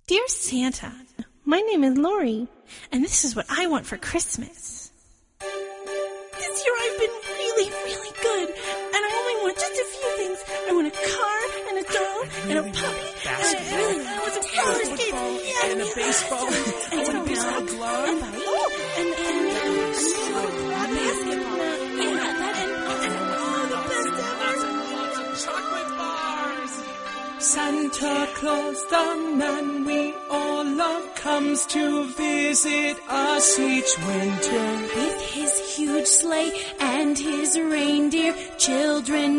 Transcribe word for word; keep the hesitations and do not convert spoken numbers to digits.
Dear Santa, my name is Lori, and this is what I want for Christmas. This year I've been really, really good, and I only want just a few things. I want a car, and a doll, and a puppy, and I really want some roller skates, yeah, and a baseball, and and a baseball glove, and, oh, and, and, and, and a basketball, yeah, that, and, and, oh, the best ever. chocolate bars. Santa Claus, the man we all love, comes to visit us each winter. With his huge sleigh and his reindeer, children